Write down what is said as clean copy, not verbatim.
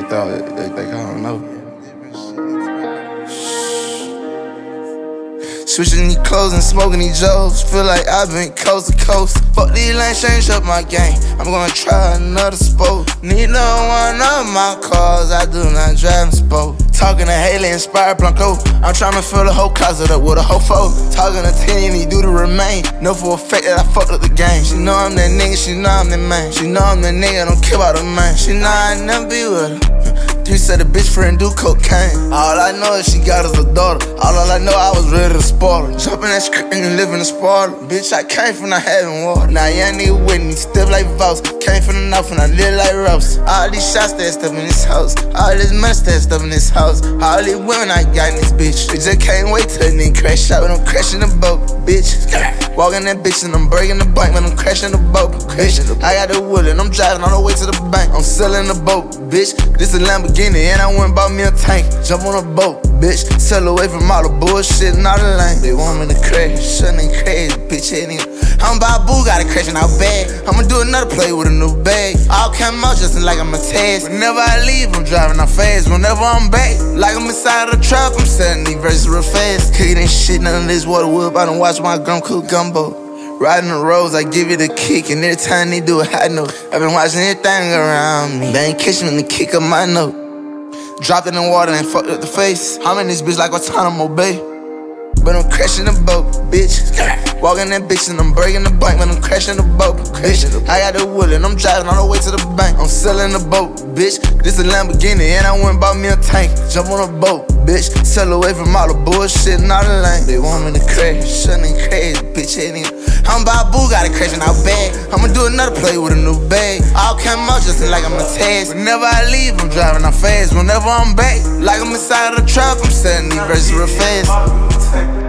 think I don't know. Switching these clothes and smoking these Joes. Feel like I've been coast to coast. Fuck these lanes, change up my game. I'm gonna try another sport. Neither one of my cars, I do not drive in sport. Talking to Haley, inspired Blanco. I'm trying to fill the whole closet up with a whole foe. Talking to Tenny, and he do the remain. Know for a fact that I fucked up the game. She know I'm that nigga, she know I'm that man. She know I'm that nigga, don't care about the man. She know I never be with her. 3 said a bitch friend do cocaine. All I know is she got us a daughter. All I know I was ready to spoil her. Jumping that script and living the spoiler. Bitch, I came from not having water. Now young nigga with me, stiff like Voss. Came from the north and I live like Ross. All these shots that stuff in this house. All this money that stuff in this house. All these women I got in this bitch. They just can't wait till a nigga crash out. But I'm crashing the boat, bitch. Walking that bitch and I'm breaking the bank, man. I'm crashing the boat, bitch. I got the wood and I'm driving all the way to the bank. I'm selling the boat, bitch. This a Lamborghini and I went and bought me a tank. Jump on a boat, bitch. Sell away from all the bullshit and all the lame. They want me to crash, shutting crazy, bitch. I'm about boo, got a crash in our bag. I'ma do another play with a new bag. All come out just like I'm a test. Whenever I leave, I'm driving out fast. Whenever I'm back, like I'm inside of the trap, I'm selling these verses real fast. Cooking ain't shit, none of this water whoop. I done watch my gum cook gumbo. Riding the roads, I give it a kick, and every time they do a high note, I've been watching everything around me. They ain't catching me to kick up my note. Dropped in the water and fucked up the face. I'm in this bitch like Guantanamo Bay. But I'm crashing the boat, bitch. Walking that bitch and I'm breaking the bank, but I'm crashing the boat, bitch. I got the wood and I'm driving all the way to the bank. I'm selling the boat, bitch. This a Lamborghini and I went and bought me a tank. Jump on a boat, bitch. Sell away from all the bullshit and all the lame. They want me to crash, shutting crazy, bitch. I'm about boo, got a crash in our bag. I'ma do another play with a new bag. All come out just like I'm a test. Whenever I leave, I'm driving out fast. Whenever I'm back, like I'm inside of the trap, I'm selling these verses real fast.